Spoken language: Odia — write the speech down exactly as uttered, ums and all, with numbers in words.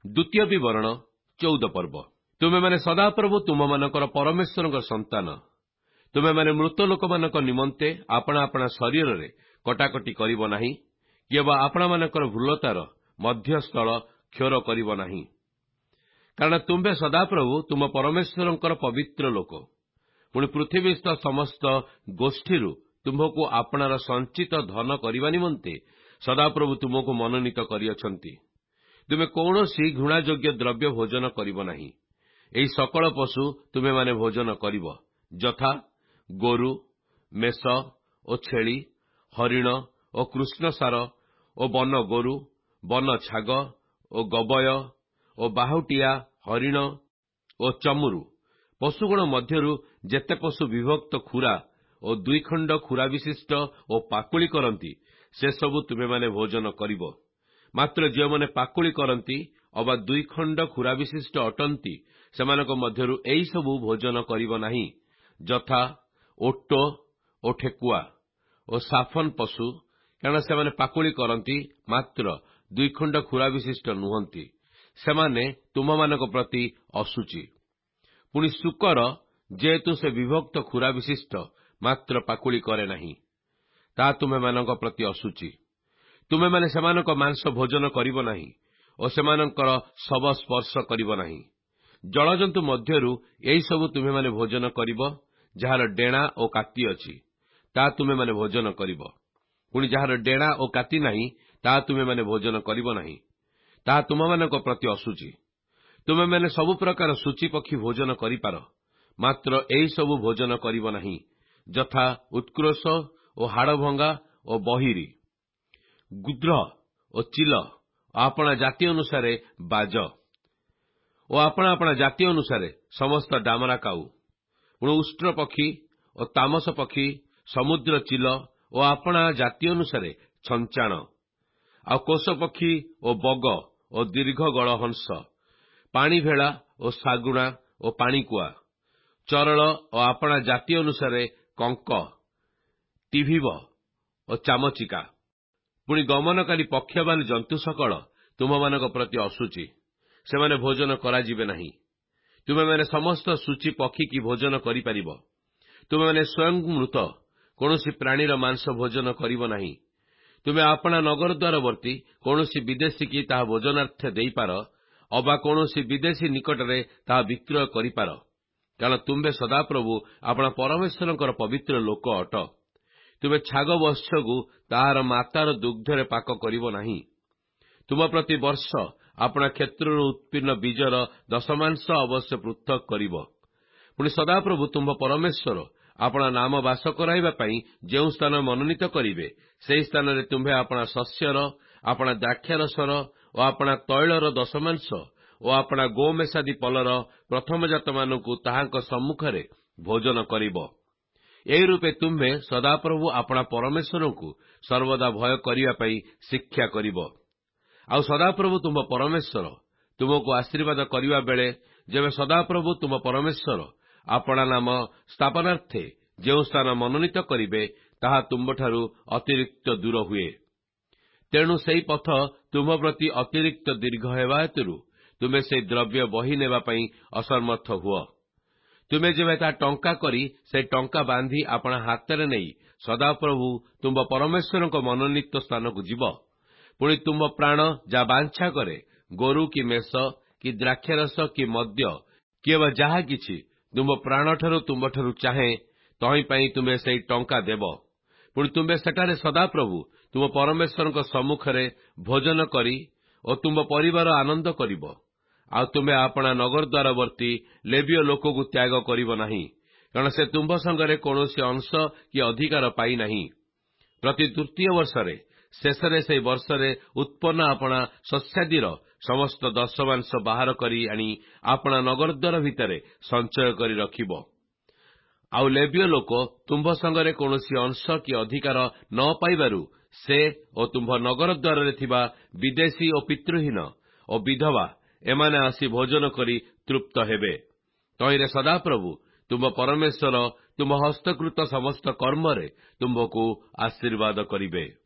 ଦ୍ୱିତୀୟ ବିବରଣ ଚଉଦ ପର୍ବ। ତୁମେମାନେ ସଦାପ୍ରଭୁ ତୁମମାନଙ୍କର ପରମେଶ୍ୱରଙ୍କ ସନ୍ତାନ। ତୁମେମାନେ ମୃତ ଲୋକମାନଙ୍କ ନିମନ୍ତେ ଆପଣା ଆପଣା ଶରୀରରେ କଟାକଟି କରିବ ନାହିଁ, କିମ୍ବା ଆପଣମାନଙ୍କର ଭ୍ରୁଲତାର ମଧ୍ୟସ୍ଥଳ କ୍ଷୋର କରିବ ନାହିଁ। କାରଣ ତୁମ୍ଭେ ସଦାପ୍ରଭୁ ତୁମ ପରମେଶ୍ୱରଙ୍କର ପବିତ୍ର ଲୋକ। ପୁଣି ପୃଥିବୀସ୍ଥ ସମସ୍ତ ଗୋଷ୍ଠୀରୁ ତୁମ୍ଭକୁ ଆପଣାର ସଞ୍ଚିତ ଧନ କରିବା ନିମନ୍ତେ ସଦାପ୍ରଭୁ ତୁମକୁ ମନୋନୀତ କରିଅଛନ୍ତି। ତୁମେ କୌଣସି ଘୃଣାଯୋଗ୍ୟ ଦ୍ରବ୍ୟ ଭୋଜନ କରିବ ନାହିଁ। ଏହି ସକଳ ପଶୁ ତୁମେମାନେ ଭୋଜନ କରିବ, ଯଥା ଗୋରୁ, ମେଷ ଓ ଛେଳି, ହରିଣ ଓ କୃଷ୍ଣସାର ଓ ବନ ଗୋରୁ, ବନ ଛାଗ ଓ ଗବୟ ଓ ବାହୁଟିଆ ହରିଣ ଓ ଚମୁରୁ। ପଶୁଗଣ ମଧ୍ୟରୁ ଯେତେ ପଶୁ ବିଭକ୍ତ ଖୁରା ଓ ଦୁଇଖଣ୍ଡ ଖୁରା ବିଶିଷ୍ଟ ଓ ପାକୁଳି କରନ୍ତି, ସେସବୁ ତୁମେମାନେ ଭୋଜନ କରିବ। ମାତ୍ର ଯେଉଁମାନେ ପାକୁଳି କରନ୍ତି ଅବା ଦୁଇଖଣ୍ଡ ଖୁରା ବିଶିଷ୍ଟ ଅଟନ୍ତି, ସେମାନଙ୍କ ମଧ୍ୟରୁ ଏହିସବୁ ଭୋଜନ କରିବ ନାହିଁ, ଯଥା ଓଟ ଓ ଠେକୁଆ ଓ ସାଫନ ପଶୁ, କାରଣ ସେମାନେ ପାକୁଳି କରନ୍ତି, ମାତ୍ର ଦୁଇଖଣ୍ଡ ଖୁରା ବିଶିଷ୍ଟ ନୁହନ୍ତି। ସେମାନେ ତୁମମାନଙ୍କ ପ୍ରତି ଅଶୁଚି। ପୁଣି ଶୂକର, ଯେହେତୁ ସେ ବିଭକ୍ତ ଖୁରା ବିଶିଷ୍ଟ, ମାତ୍ର ପାକୁଳି କରେ ନାହିଁ, ତାହା ତୁମେମାନଙ୍କ ପ୍ରତି ଅଶୁଚି। ତୁମେମାନେ ସେମାନଙ୍କ ମାଂସ ଭୋଜନ କରିବ ନାହିଁ ଓ ସେମାନଙ୍କର ଶବ ସ୍ପର୍ଶ କରିବ ନାହିଁ। ଜଳଜନ୍ତୁ ମଧ୍ୟରୁ ଏହିସବୁ ତୁମେମାନେ ଭୋଜନ କରିବ, ଯାହାର ଡେଣା ଓ କାତି ଅଛି, ତାହା ତୁମେମାନେ ଭୋଜନ କରିବ। ପୁଣି ଯାହାର ଡେଣା ଓ କାତି ନାହିଁ, ତାହା ତୁମେମାନେ ଭୋଜନ କରିବ ନାହିଁ, ତାହା ତୁମମାନଙ୍କ ପ୍ରତି ଅଶୁଚି। ତୁମେମାନେ ସବୁ ପ୍ରକାର ସୂଚୀ ପକ୍ଷୀ ଭୋଜନ କରିପାର, ମାତ୍ର ଏହିସବୁ ଭୋଜନ କରିବ ନାହିଁ, ଯଥା ଉତ୍କୃଷ ଓ ହାଡ଼ଭଙ୍ଗା ଓ ବହିରି, ଗୁଦ୍ର ଓ ଚିଲ ଓ ଆପଣା ଜାତି ଅନୁସାରେ ବାଜ ଓ ଆପଣା ଆପଣା ଜାତି ଅନୁସାରେ ସମସ୍ତ ଡାମରା କାଉ। ପୁଣି ଉଷ୍ଟ୍ର ପକ୍ଷୀ ଓ ତାମସ ପକ୍ଷୀ, ସମୁଦ୍ର ଚିଲ ଓ ଆପଣା ଜାତି ଅନୁସାରେ ଛଞ୍ଚାଣ, ଆଉ କୋଷ ପକ୍ଷୀ ଓ ବଗ ଓ ଦୀର୍ଘ ଗଳ ହଂସ, ପାଣି ଭେଳା ଓ ଶାଗୁଣା ଓ ପାଣିକୁଆ, ଚରଳ ଓ ଆପଣା ଜାତି ଅନୁସାରେ କଙ୍କ, ଟିଭିବ ଓ ଚାମଚିକା। ପୁଣି ଗମନକାରୀ ପକ୍ଷବାନ ଜନ୍ତୁ ସକଳ ତୁମମାନଙ୍କ ପ୍ରତି ଅଶୁଚି, ସେମାନେ ଭୋଜନ କରାଯିବେ ନାହିଁ। ତୁମେମାନେ ସମସ୍ତ ସୂଚୀ ପକ୍ଷୀ କି ଭୋଜନ କରିପାରିବ। ତୁମେମାନେ ସ୍ୱୟଂ ମୃତ କୌଣସି ପ୍ରାଣୀର ମାଂସ ଭୋଜନ କରିବ ନାହିଁ। ତୁମେ ଆପଣା ନଗରଦ୍ୱାରବର୍ତ୍ତୀ କୌଣସି ବିଦେଶୀ କି ତାହା ଭୋଜନାର୍ଥେ ଦେଇପାର, ଅବା କୌଣସି ବିଦେଶୀ ନିକଟରେ ତାହା ବିକ୍ରୟ କରିପାର, କାରଣ ତୁମ୍ଭେ ସଦାପ୍ରଭୁ ଆପଣା ପରମେଶ୍ୱରଙ୍କର ପବିତ୍ର ଲୋକ ଅଟ। ତୁମେ ଛାଗ ବତ୍ସକୁ ତାହାର ମାତାର ଦୁଗ୍ଧରେ ପାକ କରିବ ନାହିଁ। ତୁମ ପ୍ରତି ବର୍ଷ ଆପଣା କ୍ଷେତ୍ରରୁ ଉତ୍ପନ୍ନ ବୀଜର ଦଶମାଂଶ ଅବଶ୍ୟ ପୃଥକ କରିବ। ପୁଣି ସଦାପ୍ରଭୁ ତୁମ୍ଭ ପରମେଶ୍ୱର ଆପଣା ନାମ ବାସ କରାଇବା ପାଇଁ ଯେଉଁ ସ୍ଥାନ ମନୋନୀତ କରିବେ, ସେହି ସ୍ଥାନରେ ତୁମ୍ଭେ ଆପଣା ଶସ୍ୟର, ଆପଣା ଦ୍ରାକ୍ଷାରସର ଓ ଆପଣା ତୈଳର ଦଶମାଂଶ ଓ ଆପଣା ଗୋମେଷାଦି ପଲର ପ୍ରଥମଜାତମାନଙ୍କୁ ତାହାଙ୍କ ସମ୍ମୁଖରେ ଭୋଜନ କରିବ। ଏହି ରୂପେ ତୁମ୍ଭେ ସଦାପ୍ରଭୁ ଆପଣା ପରମେଶ୍ୱରଙ୍କୁ ସର୍ବଦା ଭୟ କରିବା ପାଇଁ ଶିକ୍ଷା କରିବ। ଆଉ ସଦାପ୍ରଭୁ ତୁମ୍ଭ ପରମେଶ୍ୱର ତୁମକୁ ଆଶୀର୍ବାଦ କରିବା ବେଳେ, ଯେବେ ସଦାପ୍ରଭୁ ତୁମ ପରମେଶ୍ୱର ଆପଣା ନାମ ସ୍ଥାପନାର୍ଥେ ଯେଉଁ ସ୍ଥାନ ମନୋନୀତ କରିବେ, ତାହା ତୁମ୍ଭଠାରୁ ଅତିରିକ୍ତ ଦୂର ହୁଏ। ତେଣୁ ସେହି ପଥ ତୁମ୍ଭ ପ୍ରତି ଅତିରିକ୍ତ ଦୀର୍ଘ ହେବା ହେତୁରୁ ତୁମେ ସେହି ଦ୍ରବ୍ୟ ବହି ନେବା ପାଇଁ ଅସମର୍ଥ ହୁଅ। ତୁମେ ଯେବେ ତାହା ଟଙ୍କା କରି ସେହି ଟଙ୍କା ବାନ୍ଧି ଆପଣା ହାତରେ ନେଇ ସଦାପ୍ରଭୁ ତୁମ୍ଭ ପରମେଶ୍ୱରଙ୍କ ମନୋନୀତ ସ୍ଥାନକୁ ଯିବ। ପୁଣି ତୁମ୍ଭ ପ୍ରାଣ ଯାହା ବାଞ୍ଛା କରେ, ଗୋରୁ କି ମେଷ କି ଦ୍ରାକ୍ଷାରସ କି ମଦ୍ୟ କିମ୍ବା ଯାହା କିଛି ତୁମ୍ଭ ପ୍ରାଣଠାରୁ ତୁମ୍ଭଠାରୁ ଚାହେଁ, ତହିଁ ପାଇଁ ତୁମେ ସେହି ଟଙ୍କା ଦେବ। ପୁଣି ତୁମ୍ଭେ ସେଠାରେ ସଦାପ୍ରଭୁ ତୁମ ପରମେଶ୍ୱରଙ୍କ ସମ୍ମୁଖରେ ଭୋଜନ କରି ଓ ତୁମ୍ଭ ପରିବାର ଆନନ୍ଦ କରିବ। ଆଉ ତୁମେ ଆପଣା ନଗରଦ୍ୱାରବର୍ତ୍ତୀ ଲେବୀୟ ଲୋକକୁ ତ୍ୟାଗ କରିବ ନାହିଁ, କାରଣ ସେ ତୁମ୍ଭ ସଙ୍ଗରେ କୌଣସି ଅଂଶ କି ଅଧିକାର ପାଇନାହିଁ। ପ୍ରତି ତୃତୀୟ ବର୍ଷରେ ଶେଷରେ ସେହି ବର୍ଷରେ ଉତ୍ପନ୍ନ ଆପଣା ଶସ୍ୟାଦିର ସମସ୍ତ ଦଶମାଂଶ ବାହାର କରି ଆଣି ଆପଣା ନଗରଦ୍ୱାର ଭିତରେ ସଞ୍ଚୟ କରି ରଖିବ। ଆଉ ଲେବୀୟ ଲୋକ ତୁମ୍ଭ ସଙ୍ଗରେ କୌଣସି ଅଂଶ କି ଅଧିକାର ନ ପାଇବାରୁ ସେ ଓ ତୁମ୍ଭ ନଗରଦ୍ୱାରରେ ଥିବା ବିଦେଶୀ ଓ ପିତୃହୀନ ଓ ବିଧବା ଏମାନେ ଆସି ଭୋଜନ କରି ତୃପ୍ତ ହେବେ। ତହିଁରେ ସଦାପ୍ରଭୁ ତୁମ୍ଭ ପରମେଶ୍ୱର ତୁମ୍ଭ ହସ୍ତକୃତ ସମସ୍ତ କର୍ମରେ ତୁମ୍ଭକୁ ଆଶୀର୍ବାଦ କରିବେ।